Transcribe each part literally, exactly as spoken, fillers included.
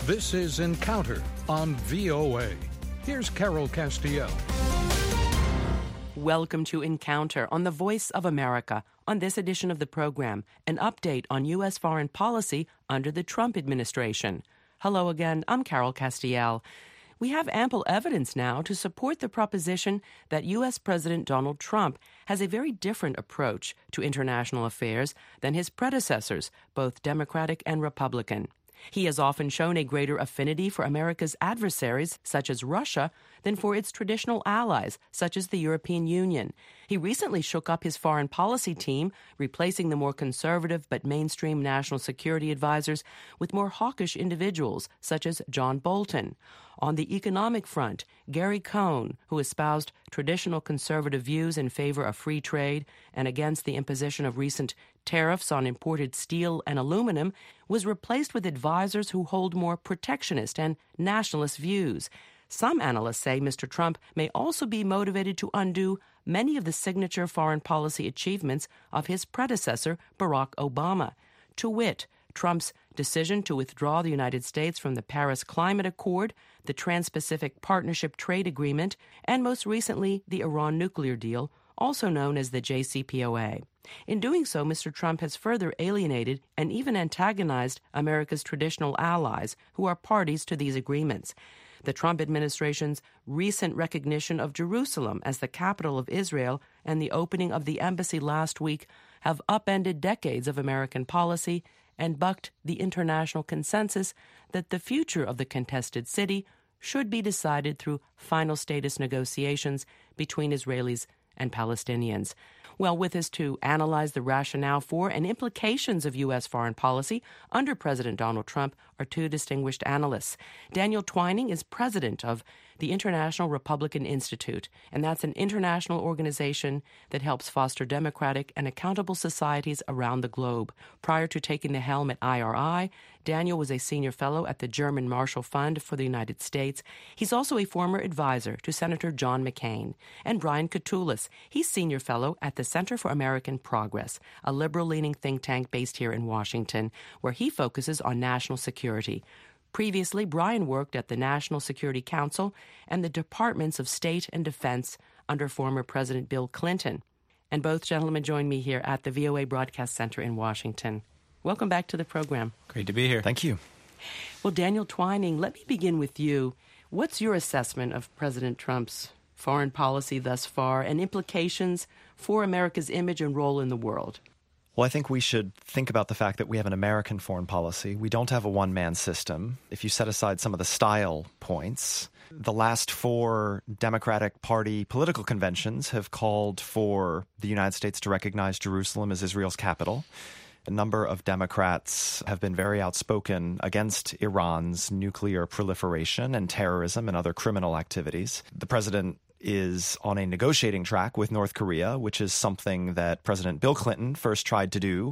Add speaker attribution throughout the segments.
Speaker 1: This is Encounter on V O A. Here's Carol Castiel.
Speaker 2: Welcome to Encounter on the Voice of America. On this edition of the program, an update on U S foreign policy under the Trump administration. Hello again, I'm Carol Castiel. We have ample evidence now to support the proposition that U S President Donald Trump has a very different approach to international affairs than his predecessors, both Democratic and Republican. He has often shown a greater affinity for America's adversaries, such as Russia, than for its traditional allies, such as the European Union. He recently shook up his foreign policy team, replacing the more conservative but mainstream national security advisors with more hawkish individuals, such as John Bolton. On the economic front, Gary Cohn, who espoused traditional conservative views in favor of free trade and against the imposition of recent tariffs on imported steel and aluminum, was replaced with advisors who hold more protectionist and nationalist views. Some analysts say Mister Trump may also be motivated to undo many of the signature foreign policy achievements of his predecessor, Barack Obama. To wit, Trump's decision to withdraw the United States from the Paris Climate Accord, the Trans-Pacific Partnership Trade Agreement, and most recently the Iran nuclear deal, also known as the J C P O A. In doing so, Mister Trump has further alienated and even antagonized America's traditional allies who are parties to these agreements. The Trump administration's recent recognition of Jerusalem as the capital of Israel and the opening of the embassy last week have upended decades of American policy and bucked the international consensus that the future of the contested city should be decided through final status negotiations between Israelis and Palestinians. Well, with us to analyze the rationale for and implications of U S foreign policy under President Donald Trump are two distinguished analysts. Daniel Twining is president of the International Republican Institute, and that's an international organization that helps foster democratic and accountable societies around the globe. Prior to taking the helm at I R I, Daniel was a senior fellow at the German Marshall Fund for the United States. He's also a former advisor to Senator John McCain. And Brian Katulis, he's senior fellow at the Center for American Progress, a liberal-leaning think tank based here in Washington, where he focuses on national security. Previously, Brian worked at the National Security Council and the Departments of State and Defense under former President Bill Clinton. And both gentlemen join me here at the V O A Broadcast Center in Washington. Welcome back to the program.
Speaker 3: Great to be here.
Speaker 4: Thank you.
Speaker 2: Well, Daniel Twining, let me begin with you. What's your assessment of President Trump's foreign policy thus far and implications for America's image and role in the world?
Speaker 4: Well, I think we should think about the fact that we have an American foreign policy. We don't have a one-man system. If you set aside some of the style points, the last four Democratic Party political conventions have called for the United States to recognize Jerusalem as Israel's capital. A number of Democrats have been very outspoken against Iran's nuclear proliferation and terrorism and other criminal activities. The president is on a negotiating track with North Korea, which is something that President Bill Clinton first tried to do.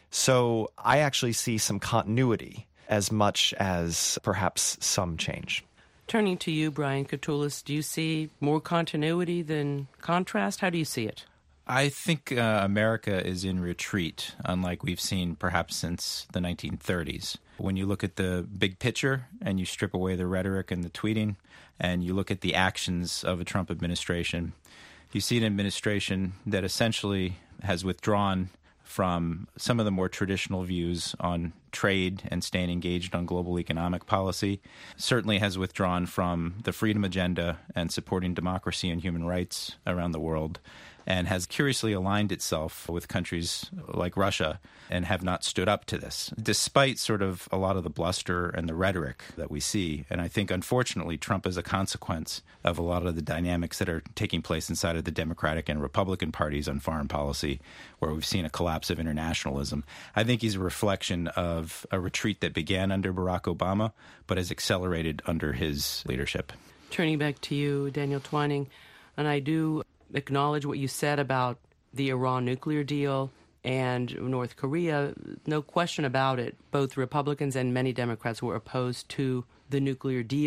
Speaker 4: So I actually see some continuity as much as perhaps some change.
Speaker 2: Turning to you, Brian Katulis, do you see more continuity than contrast? How do you see it?
Speaker 3: I think uh, America is in retreat, unlike we've seen perhaps since the nineteen thirties. When you look at the big picture and you strip away the rhetoric and the tweeting, and you look at the actions of a Trump administration, you see an administration that essentially has withdrawn from some of the more traditional views on trade and staying engaged on global economic policy, certainly has withdrawn from the freedom agenda and supporting democracy and human rights around the world, and has curiously aligned itself with countries like Russia and have not stood up to this, despite sort of a lot of the bluster and the rhetoric that we see. And I think, unfortunately, Trump is a consequence of a lot of the dynamics that are taking place inside of the Democratic and Republican parties on foreign policy, where we've seen a collapse of internationalism. I think he's a reflection of a retreat that began under Barack Obama, but has accelerated under his leadership.
Speaker 2: Turning back to you, Daniel Twining, and I do acknowledge what you said about the Iran nuclear deal and North Korea. No question about it. Both Republicans and many Democrats were opposed to the nuclear deal.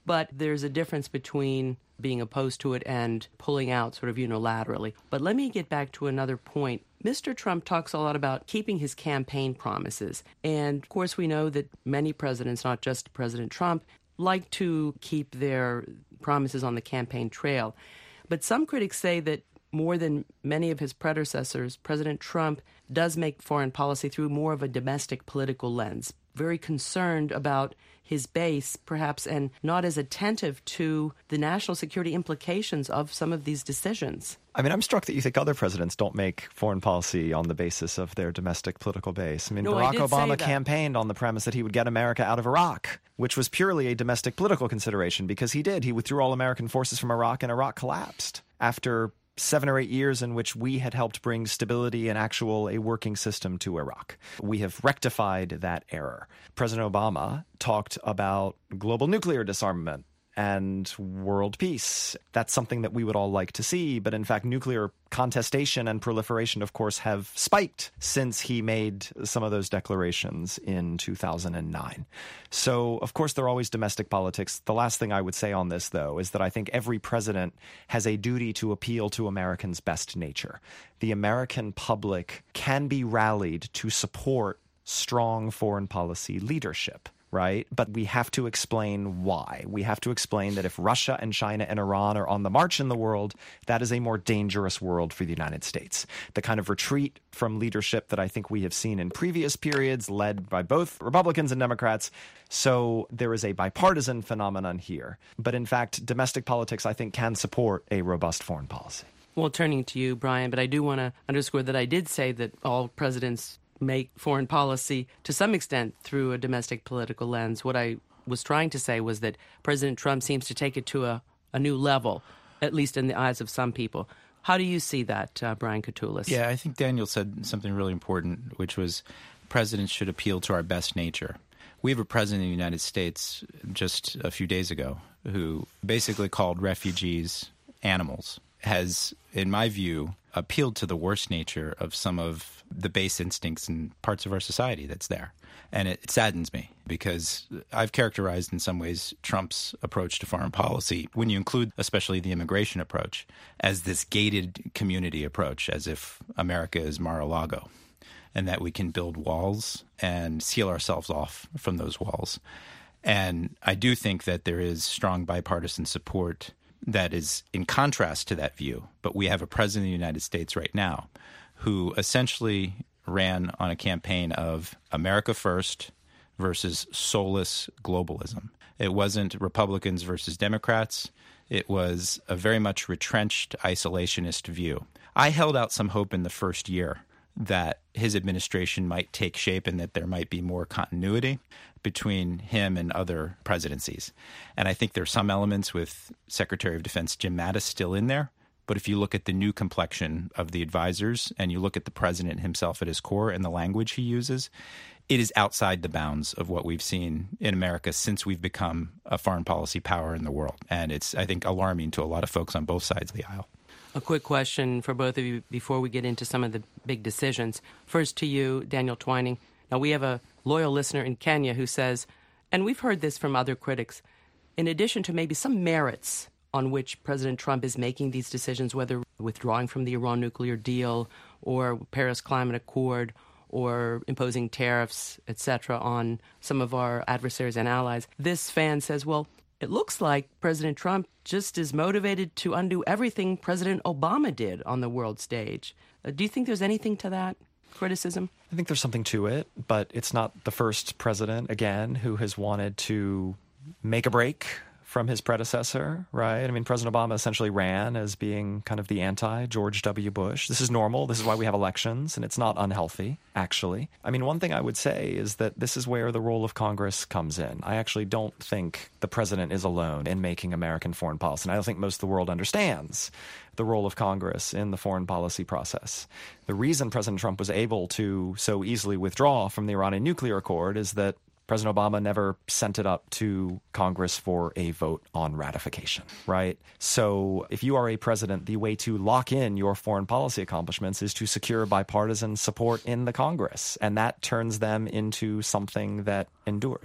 Speaker 2: But there's a difference between being opposed to it and pulling out sort of unilaterally. But let me get back to another point. Mister Trump talks a lot about keeping his campaign promises. And, of course, we know that many presidents, not just President Trump, like to keep their promises on the campaign trail. But some critics say that more than many of his predecessors, President Trump does make foreign policy through more of a domestic political lens, very concerned about his base, perhaps, and not as attentive to the national security implications of some of these decisions.
Speaker 4: I mean, I'm struck that you think other presidents don't make foreign policy on the basis of their domestic political base. I mean,
Speaker 2: no,
Speaker 4: Barack
Speaker 2: I
Speaker 4: Obama campaigned on the premise that he would get America out of Iraq, which was purely a domestic political consideration, because he did. He withdrew all American forces from Iraq, and Iraq collapsed after seven or eight years in which we had helped bring stability and actual a working system to Iraq. We have rectified that error. President Obama talked about global nuclear disarmament and world peace. That's something that we would all like to see. But in fact, nuclear contestation and proliferation, of course, have spiked since he made some of those declarations in two thousand nine. So, of course, there are always domestic politics. The last thing I would say on this, though, is that I think every president has a duty to appeal to Americans' best nature. The American public can be rallied to support strong foreign policy leadership. Right? But we have to explain why. We have to explain that if Russia and China and Iran are on the march in the world, that is a more dangerous world for the United States. The kind of retreat from leadership that I think we have seen in previous periods, led by both Republicans and Democrats. So there is a bipartisan phenomenon here. But in fact, domestic politics, I think, can support a robust foreign policy.
Speaker 2: Well, turning to you, Brian, but I do want to underscore that I did say that all presidents make foreign policy to some extent through a domestic political lens. What I was trying to say was that President Trump seems to take it to a, a new level, at least in the eyes of some people. How do you see that, uh, Brian Katulis?
Speaker 3: Yeah, I think Daniel said something really important, which was presidents should appeal to our best nature. We have a president of the United States just a few days ago who basically called refugees animals, has, in my view, appealed to the worst nature of some of the base instincts and parts of our society that's there. And it, it saddens me because I've characterized in some ways Trump's approach to foreign policy, when you include especially the immigration approach, as this gated community approach, as if America is Mar-a-Lago and that we can build walls and seal ourselves off from those walls. And I do think that there is strong bipartisan support that is in contrast to that view. But we have a president of the United States right now who essentially ran on a campaign of America first versus soulless globalism. It wasn't Republicans versus Democrats. It was a very much retrenched isolationist view. I held out some hope in the first year that his administration might take shape and that there might be more continuity between him and other presidencies. And I think there are some elements with Secretary of Defense Jim Mattis still in there. But if you look at the new complexion of the advisors and you look at the president himself at his core and the language he uses, it is outside the bounds of what we've seen in America since we've become a foreign policy power in the world. And it's, I think, alarming to a lot of folks on both sides of the aisle.
Speaker 2: A quick question for both of you before we get into some of the big decisions. First to you, Daniel Twining. Now, we have a loyal listener in Kenya who says, and we've heard this from other critics, in addition to maybe some merits on which President Trump is making these decisions, whether withdrawing from the Iran nuclear deal or Paris Climate Accord or imposing tariffs, et cetera, on some of our adversaries and allies, this fan says, well, it looks like President Trump just is motivated to undo everything President Obama did on the world stage. Uh, do you think there's anything to that criticism?
Speaker 4: I think there's something to it, but it's not the first president, again, who has wanted to make a break from his predecessor, right? I mean, President Obama essentially ran as being kind of the anti-George W. Bush. This is normal. This is why we have elections, and it's not unhealthy, actually. I mean, one thing I would say is that this is where the role of Congress comes in. I actually don't think the president is alone in making American foreign policy, and I don't think most of the world understands the role of Congress in the foreign policy process. The reason President Trump was able to so easily withdraw from the Iranian nuclear accord is that President Obama never sent it up to Congress for a vote on ratification, right? So if you are a president, the way to lock in your foreign policy accomplishments is to secure bipartisan support in the Congress, and that turns them into something that endures.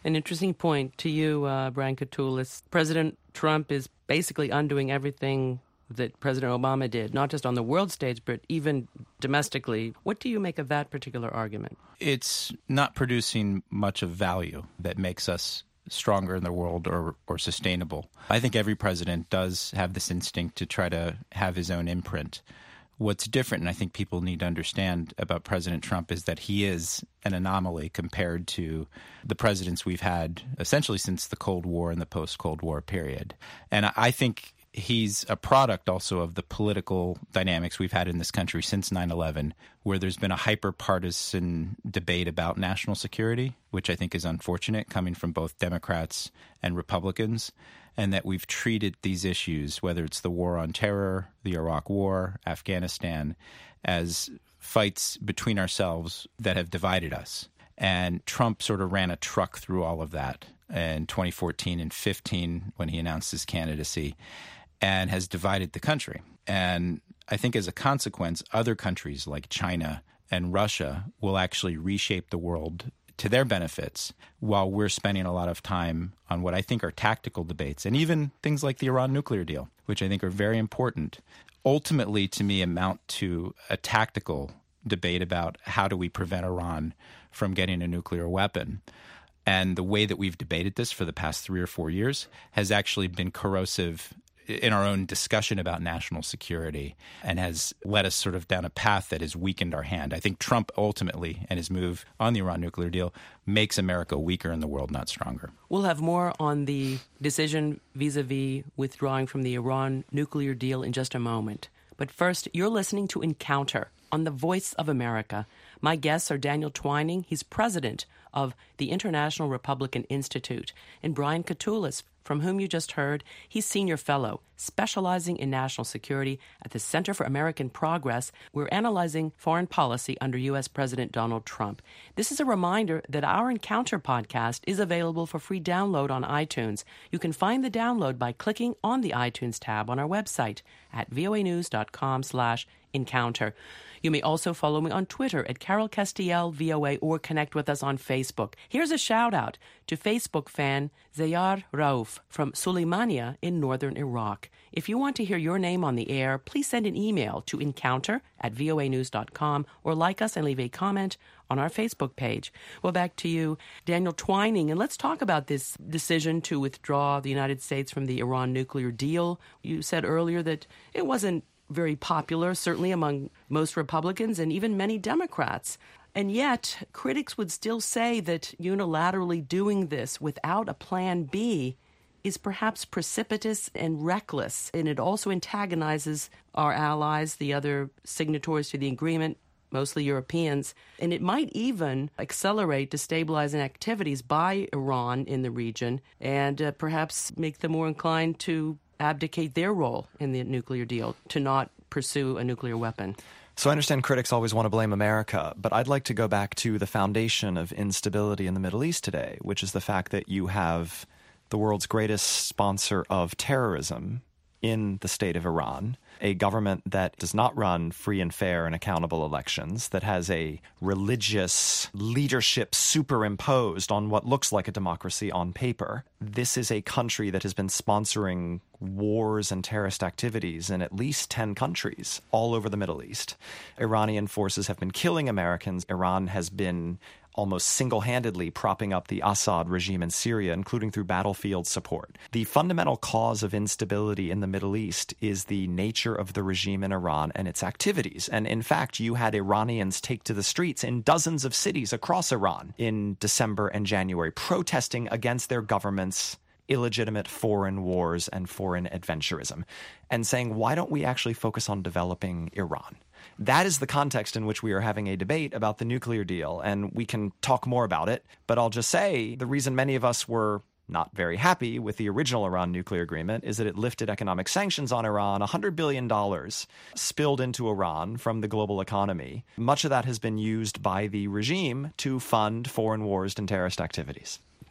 Speaker 2: An interesting point to you, uh, Brian Katulis. President Trump is basically undoing everything that President Obama did, not just on the world stage, but even domestically. What do you make of that particular argument?
Speaker 3: It's not producing much of value that makes us stronger in the world or, or sustainable. I think every president does have this instinct to try to have his own imprint. What's different, and I think people need to understand about President Trump, is that he is an anomaly compared to the presidents we've had essentially since the Cold War and the post-Cold War period. And I think he's a product also of the political dynamics we've had in this country since nine eleven, where there's been a hyper-partisan debate about national security, which I think is unfortunate, coming from both Democrats and Republicans, and that we've treated these issues, whether it's the war on terror, the Iraq War, Afghanistan, as fights between ourselves that have divided us. And Trump sort of ran a truck through all of that in twenty fourteen and fifteen when he announced his candidacy, and has divided the country. And I think as a consequence, other countries like China and Russia will actually reshape the world to their benefits, while we're spending a lot of time on what I think are tactical debates, and even things like the Iran nuclear deal, which I think are very important, ultimately to me amount to a tactical debate about how do we prevent Iran from getting a nuclear weapon. And the way that we've debated this for the past three or four years has actually been corrosive in our own discussion about national security, and has led us sort of down a path that has weakened our hand. I think Trump ultimately, and his move on the Iran nuclear deal, makes America weaker in the world, not stronger.
Speaker 2: We'll have more on the decision vis-a-vis withdrawing from the Iran nuclear deal in just a moment. But first, you're listening to Encounter on the Voice of America. My guests are Daniel Twining. He's president of the International Republican Institute, and Brian Katulis, from whom you just heard. He's senior fellow, specializing in national security at the Center for American Progress. We're analyzing foreign policy under U S. President Donald Trump. This is a reminder that our Encounter podcast is available for free download on iTunes. You can find the download by clicking on the iTunes tab on our website at voanews.com slash encounter. You may also follow me on Twitter at Carol Castiel V O A, or connect with us on Facebook. Here's a shout out to Facebook fan Zayar Rauf from Suleimania in northern Iraq. If you want to hear your name on the air, please send an email to encounter at voa news dot com, or like us and leave a comment on our Facebook page. Well, back to you, Daniel Twining, and let's talk about this decision to withdraw the United States from the Iran nuclear deal. You said earlier that it wasn't very popular, certainly among most Republicans and even many Democrats. And yet, critics would still say that unilaterally doing this without a plan B is perhaps precipitous and reckless, and it also antagonizes our allies, the other signatories to the agreement, mostly Europeans, and it might even accelerate destabilizing activities by Iran in the region, and uh, perhaps make them more inclined to abdicate their role in the nuclear deal, to not pursue a nuclear weapon.
Speaker 4: So I understand critics always want to blame America, but I'd like to go back to the foundation of instability in the Middle East today, which is the fact that you have the world's greatest sponsor of terrorism in the state of Iran, a government that does not run free and fair and accountable elections, that has a religious leadership superimposed on what looks like a democracy on paper. This is a country that has been sponsoring wars and terrorist activities in at least ten countries all over the Middle East. Iranian forces have been killing Americans. Iran has been almost single-handedly propping up the Assad regime in Syria, including through battlefield support. The fundamental cause of instability in the Middle East is the nature of the regime in Iran and its activities. And in fact, you had Iranians take to the streets in dozens of cities across Iran in December and January, protesting against their government's illegitimate foreign wars and foreign adventurism, and saying, why don't we actually focus on developing Iran? That is the context in which we are having a debate about the nuclear deal, and we can talk more about it. But I'll just say the reason many of us were not very happy with the original Iran nuclear agreement is that it lifted economic sanctions on Iran. one hundred billion dollars spilled into Iran from the global economy. Much of that has been used by the regime to fund foreign wars and terrorist activities.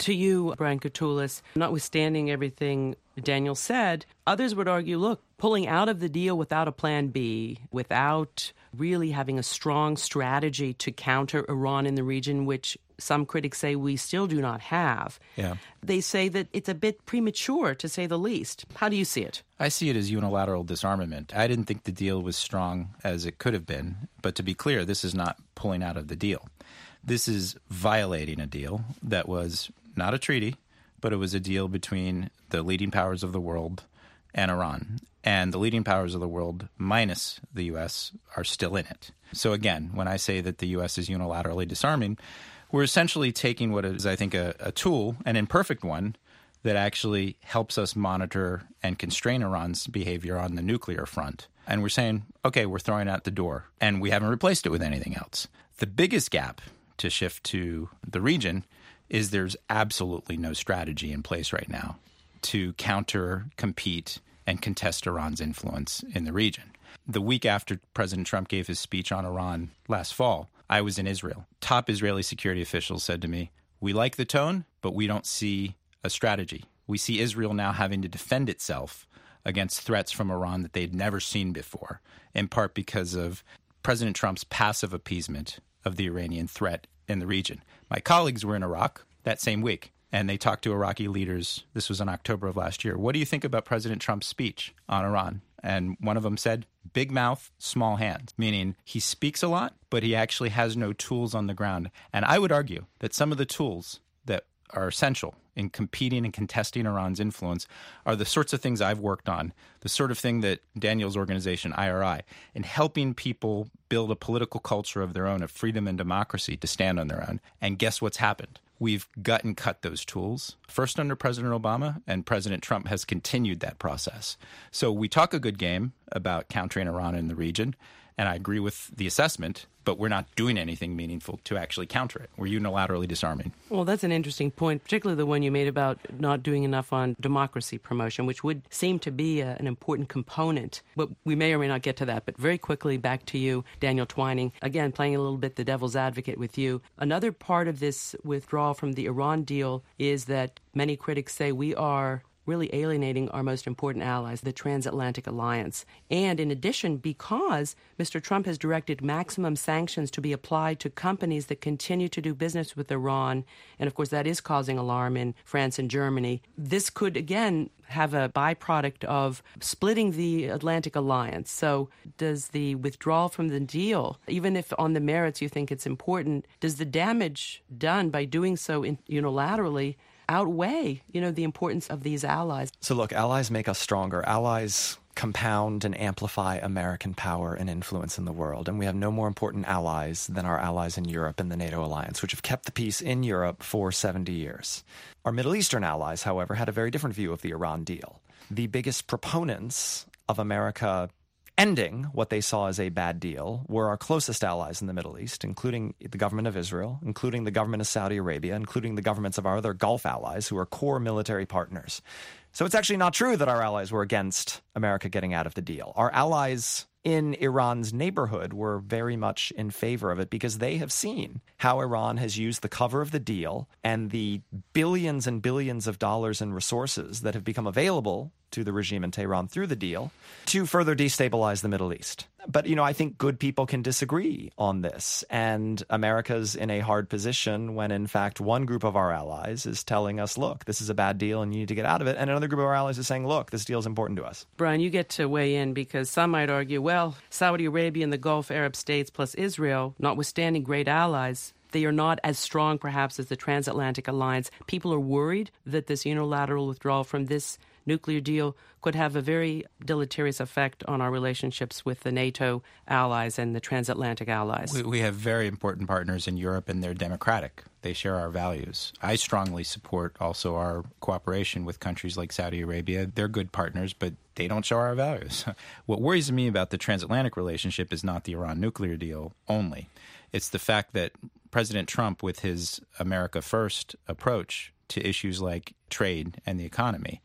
Speaker 2: To you, Brian Katulis, notwithstanding everything Daniel said, others would argue, look, pulling out of the deal without a plan B, without really having a strong strategy to counter Iran in the region, which some critics say we still do not have.
Speaker 3: Yeah.
Speaker 2: They say that it's a bit premature, to say the least. How do you see it?
Speaker 3: I see it as unilateral disarmament. I didn't think the deal was strong as it could have been. But to be clear, this is not pulling out of the deal. This is violating a deal that was not a treaty, but it was a deal between the leading powers of the world and Iran. And the leading powers of the world, minus the U S, are still in it. So again, when I say that the U S is unilaterally disarming, we're essentially taking what is, I think, a, a tool, an imperfect one, that actually helps us monitor and constrain Iran's behavior on the nuclear front. And we're saying, okay, we're throwing it out the door, and we haven't replaced it with anything else. The biggest gap to shift to the region is there's absolutely no strategy in place right now to counter, compete, and contest Iran's influence in the region. The week after President Trump gave his speech on Iran last fall, I was in Israel. Top Israeli security officials said to me, we like the tone, but we don't see a strategy. We see Israel now having to defend itself against threats from Iran that they'd never seen before, in part because of President Trump's passive appeasement of the Iranian threat in the region. My colleagues were in Iraq that same week, and they talked to Iraqi leaders. This was in October of last year. What do you think about President Trump's speech on Iran? And one of them said, big mouth, small hands, meaning he speaks a lot, but he actually has no tools on the ground. And I would argue that some of the tools that are essential in competing and contesting Iran's influence are the sorts of things I've worked on, the sort of thing that Daniel's organization, I R I, in helping people build a political culture of their own, of freedom and democracy to stand on their own. And guess what's happened? We've gut and cut those tools, first under President Obama, and President Trump has continued that process. So we talk a good game about countering Iran in the region, and I agree with the assessment, but we're not doing anything meaningful to actually counter it. We're unilaterally disarming.
Speaker 2: Well, that's an interesting point, particularly the one you made about not doing enough on democracy promotion, which would seem to be a, an important component. But we may or may not get to that. But very quickly, back to you, Daniel Twining. Again, playing a little bit the devil's advocate with you. Another part of this withdrawal from the Iran deal is that many critics say we are really alienating our most important allies, the transatlantic alliance. And in addition, because Mister Trump has directed maximum sanctions to be applied to companies that continue to do business with Iran, and of course that is causing alarm in France and Germany, this could again have a byproduct of splitting the Atlantic alliance. So does the withdrawal from the deal, even if on the merits you think it's important, does the damage done by doing so in, unilaterally outweigh, you know, the importance of these allies?
Speaker 4: So look, allies make us stronger. Allies compound and amplify American power and influence in the world. And we have no more important allies than our allies in Europe and the NATO alliance, which have kept the peace in Europe for seventy years. Our Middle Eastern allies, however, had a very different view of the Iran deal. The biggest proponents of America ending what they saw as a bad deal were our closest allies in the Middle East, including the government of Israel, including the government of Saudi Arabia, including the governments of our other Gulf allies who are core military partners. So it's actually not true that our allies were against America getting out of the deal. Our allies in Iran's neighborhood were very much in favor of it because they have seen how Iran has used the cover of the deal and the billions and billions of dollars in resources that have become available to the regime in Tehran through the deal to further destabilize the Middle East. But, you know, I think good people can disagree on this. And America's in a hard position when, in fact, one group of our allies is telling us, look, this is a bad deal and you need to get out of it. And another group of our allies is saying, look, this deal is important to us.
Speaker 2: Brian, you get to weigh in because some might argue, well, Saudi Arabia and the Gulf Arab states plus Israel, notwithstanding great allies, they are not as strong, perhaps, as the transatlantic alliance. People are worried that this unilateral withdrawal from this nuclear deal could have a very deleterious effect on our relationships with the NATO allies and the transatlantic allies.
Speaker 3: We, we have very important partners in Europe, and they're democratic. They share our values. I strongly support also our cooperation with countries like Saudi Arabia. They're good partners, but they don't share our values. What worries me about the transatlantic relationship is not the Iran nuclear deal only. It's the fact that President Trump, with his America First approach to issues like trade and the economy,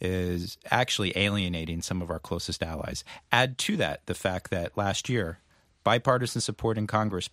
Speaker 3: is actually alienating some of our closest allies. Add to that the fact that last year, bipartisan support in Congress passed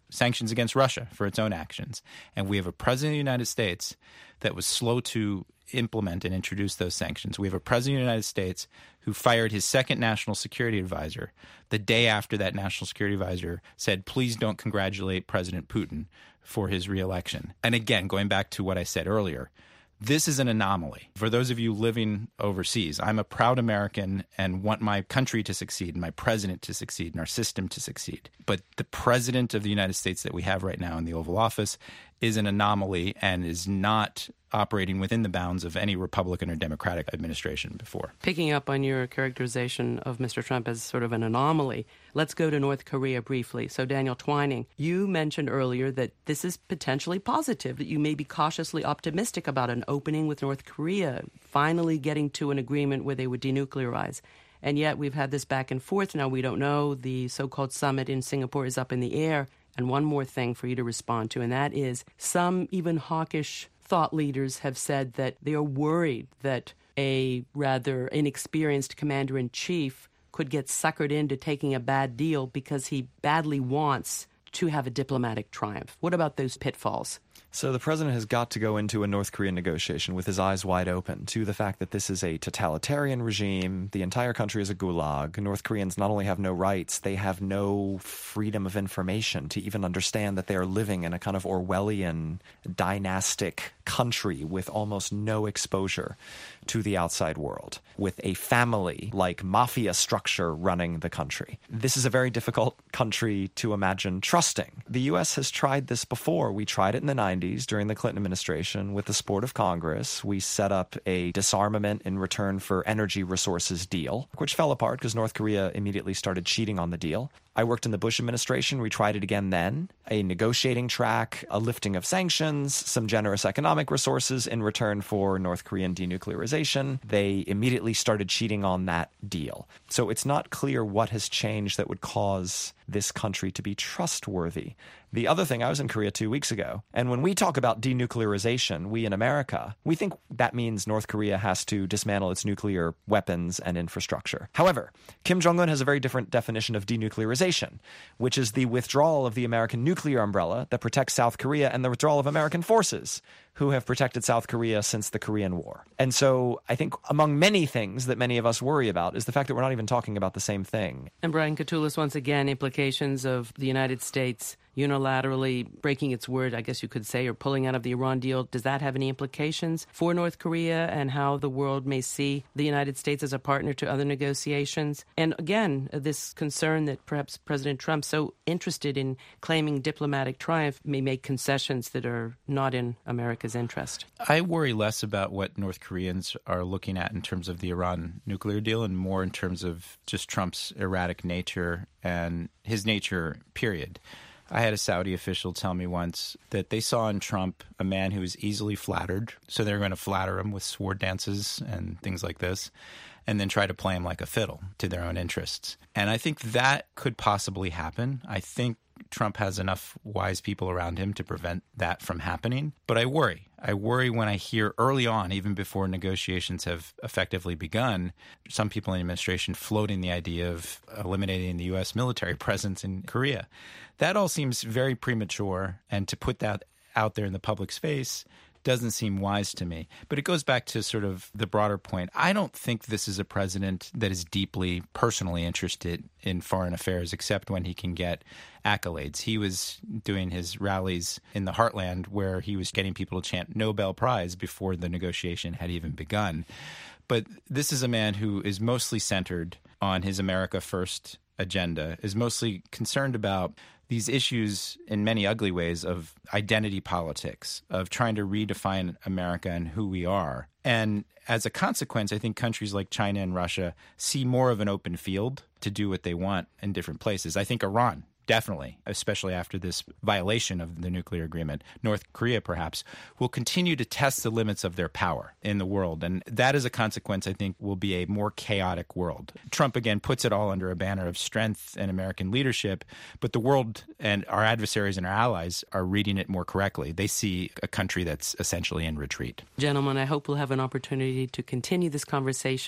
Speaker 3: sanctions against Russia for its own actions. And we have a president of the United States that was slow to implement and introduce those sanctions. We have a president of the United States who fired his second national security advisor the day after that national security advisor said, please don't congratulate President Putin for his reelection. And again, going back to what I said earlier, this is an anomaly. For those of you living overseas, I'm a proud American and want my country to succeed, and my president to succeed, and our system to succeed. But the president of the United States that we have right now in the Oval Office is an anomaly and is not operating within the bounds of any Republican or Democratic administration before.
Speaker 2: Picking up on your characterization of Mister Trump as sort of an anomaly, let's go to North Korea briefly. So, Daniel Twining, you mentioned earlier that this is potentially positive, that you may be cautiously optimistic about an opening with North Korea, finally getting to an agreement where they would denuclearize. And yet we've had this back and forth. Now we don't know. The so-called summit in Singapore is up in the air. And one more thing for you to respond to, and that is some even hawkish thought leaders have said that they are worried that a rather inexperienced commander-in-chief could get suckered into taking a bad deal because he badly wants to have a diplomatic triumph. What about those pitfalls?
Speaker 4: So the president has got to go into a North Korean negotiation with his eyes wide open to the fact that this is a totalitarian regime. The entire country is a gulag. North Koreans not only have no rights, they have no freedom of information to even understand that they are living in a kind of Orwellian dynastic country with almost no exposure to the outside world, with a family-like mafia structure running the country. This is a very difficult country to imagine trusting. The U S has tried this before. We tried it in the nineties during the Clinton administration with the support of Congress. We set up a disarmament in return for energy resources deal, which fell apart because North Korea immediately started cheating on the deal. I worked in the Bush administration. We tried it again then. A negotiating track, a lifting of sanctions, some generous economic resources in return for North Korean denuclearization. They immediately started cheating on that deal. So it's not clear what has changed that would cause this country to be trustworthy. The other thing, I was in Korea two weeks ago, and when we talk about denuclearization, we in America, we think that means North Korea has to dismantle its nuclear weapons and infrastructure. However, Kim Jong-un has a very different definition of denuclearization, which is the withdrawal of the American nuclear umbrella that protects South Korea and the withdrawal of American forces who have protected South Korea since the Korean War. And so I think among many things that many of us worry about is the fact that we're not even talking about the same thing.
Speaker 2: And Brian Katulis, once again, implications of the United States unilaterally breaking its word, I guess you could say, or pulling out of the Iran deal. Does that have any implications for North Korea and how the world may see the United States as a partner to other negotiations? And again, this concern that perhaps President Trump, so interested in claiming diplomatic triumph, may make concessions that are not in America's interest.
Speaker 3: I worry less about what North Koreans are looking at in terms of the Iran nuclear deal and more in terms of just Trump's erratic nature and his nature, period. I had a Saudi official tell me once that they saw in Trump a man who was easily flattered, so they were going to flatter him with sword dances and things like this, and then try to play him like a fiddle to their own interests. And I think that could possibly happen. I think Trump has enough wise people around him to prevent that from happening. But I worry. I worry when I hear early on, even before negotiations have effectively begun, some people in the administration floating the idea of eliminating the U S military presence in Korea. That all seems very premature, and to put that out there in the public space doesn't seem wise to me. But it goes back to sort of the broader point. I don't think this is a president that is deeply personally interested in foreign affairs, except when he can get accolades. He was doing his rallies in the heartland where he was getting people to chant Nobel Prize before the negotiation had even begun. But this is a man who is mostly centered on his America First agenda, is mostly concerned about these issues in many ugly ways of identity politics, of trying to redefine America and who we are. And as a consequence, I think countries like China and Russia see more of an open field to do what they want in different places. I think Iran, definitely, especially after this violation of the nuclear agreement. North Korea, perhaps, will continue to test the limits of their power in the world. And that, as a consequence, I think, will be a more chaotic world. Trump, again, puts it all under a banner of strength and American leadership, but the world and our adversaries and our allies are reading it more correctly. They see a country that's essentially in retreat.
Speaker 2: Gentlemen, I hope we'll have an opportunity to continue this conversation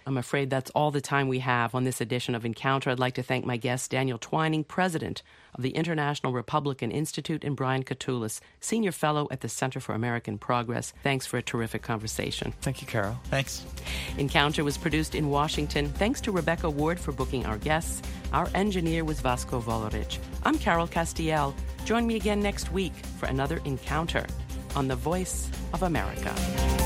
Speaker 2: I'm afraid that's all the time we have on this edition of Encounter. I'd like to thank my guest, Daniel Twining, president of the International Republican Institute, and Brian Katulis, senior fellow at the Center for American Progress. Thanks for a terrific conversation.
Speaker 4: Thank you, Carol.
Speaker 3: Thanks.
Speaker 2: Encounter was produced in Washington. Thanks to Rebecca Ward for booking our guests. Our engineer was Vasco Volerich. I'm Carol Castiel. Join me again next week for another Encounter on the Voice of America.